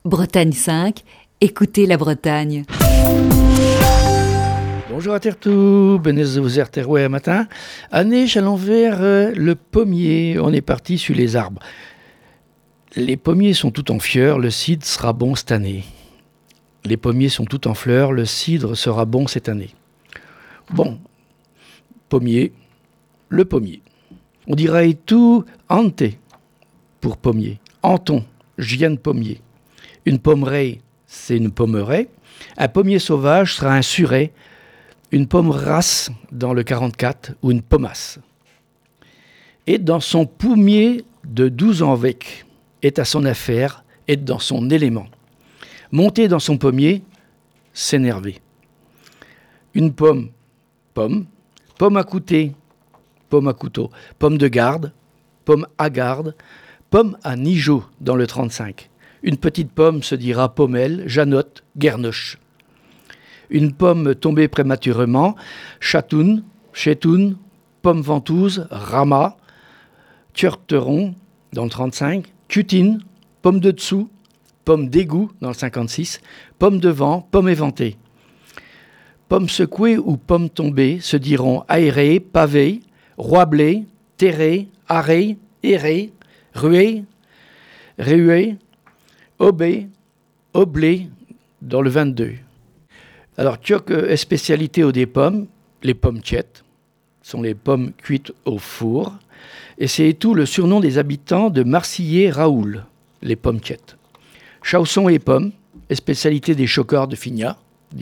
Bretagne 5, écoutez la Bretagne. Bonjour à Tertou, benez vous terroué matin. Année, allons vers le pommier. On est parti sur les arbres. Les pommiers sont tout en fleurs, le cidre sera bon cette année. Les pommiers sont tout en fleurs, le cidre sera bon cette année. Bon, pommier, le pommier. On dirait tout ante pour pommier. Anton, je viens de pommier. Une pommeraie, c'est une pommeraie. Un pommier sauvage sera un suret. Une pomme race dans le 44 ou une pommasse. Et dans son pommier de 12 ans avec, est à son affaire, est dans son élément. Monter dans son pommier, s'énerver. Une pomme, pomme à couteau, pomme de garde, pomme à garde, pomme à nigeot dans le 35. Une petite pomme se dira pommelle, janotte, guernoche. Une pomme tombée prématurément, chatoun, chétoun, pomme ventouse, rama, tuerteron dans le 35, cutine, pomme de dessous, pomme d'égout dans le 56, pomme de vent, pomme éventée. Pomme secouée ou pomme tombée se diront aérée, pavée, roiblée, terrée, arrée, errée, ruée, réuée, obé, oblé dans le 22. Alors, tchoc spécialité aux des pommes, les pommes tchètes, sont les pommes cuites au four, et c'est tout le surnom des habitants de Marcillé-Raoul, les pommes tchètes. Chausson et pommes, spécialité des chocards de Fignac.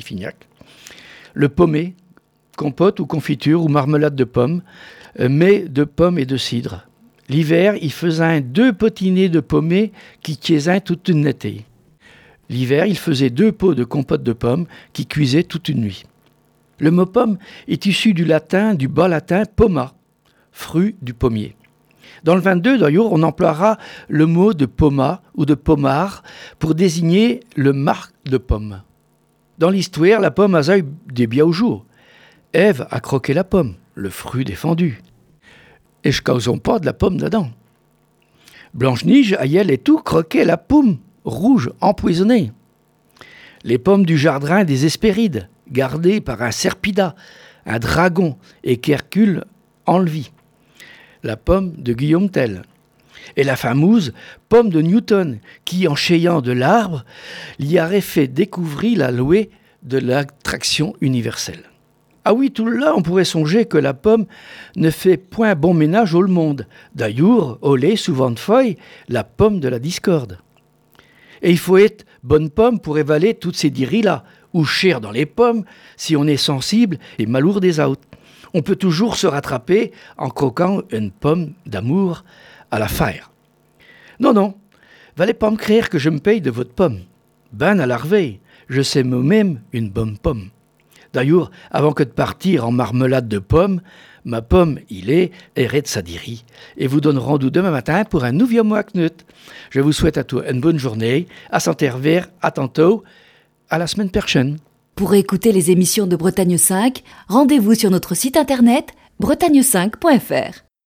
Le pommé, compote ou confiture ou marmelade de pommes, mais de pommes et de cidre. L'hiver, il faisait 2 potinés de pommé qui tiaisaient toute une été. L'hiver, il faisait 2 pots de compote de pommes qui cuisaient toute une nuit. Le mot pomme est issu du bas latin pomma, fruit du pommier. Dans le 22, d'ailleurs, on emploiera le mot de pomma ou de pommard pour désigner le marc de pomme. Dans l'histoire, la pomme a eu des biens au jour. Ève a croqué la pomme, le fruit défendu. Et je causons pas de la pomme dedans. Blanche-Neige, a elle et tout croqué la pomme rouge empoisonnée. Les pommes du jardin des Hespérides, gardées par un serpida, un dragon, et qu'Hercule enlevit. La pomme de Guillaume Tell. Et la fameuse pomme de Newton, qui, en cheyant de l'arbre, l'y aurait fait découvrir la loi de l'attraction universelle. Ah oui, tout là, on pourrait songer que la pomme ne fait point bon ménage au monde. D'ailleurs, au lait, souvent de feuilles, la pomme de la discorde. Et il faut être bonne pomme pour évaler toutes ces diries-là, ou cher dans les pommes, si on est sensible et malourd des autres. On peut toujours se rattraper en croquant une pomme d'amour à la faire. Non, valez pas me créer que je me paye de votre pomme. Ben à l'arveille, je sais moi-même une bonne pomme. D'ailleurs, avant que de partir en marmelade de pommes, ma pomme, il est erré de sa dirie. Et vous donne rendez-vous demain matin pour un nouveau mois knut. Je vous souhaite à tous une bonne journée, à Saint-Hervé, à tantôt, à la semaine prochaine. Pour écouter les émissions de Bretagne 5, rendez-vous sur notre site internet bretagne5.fr.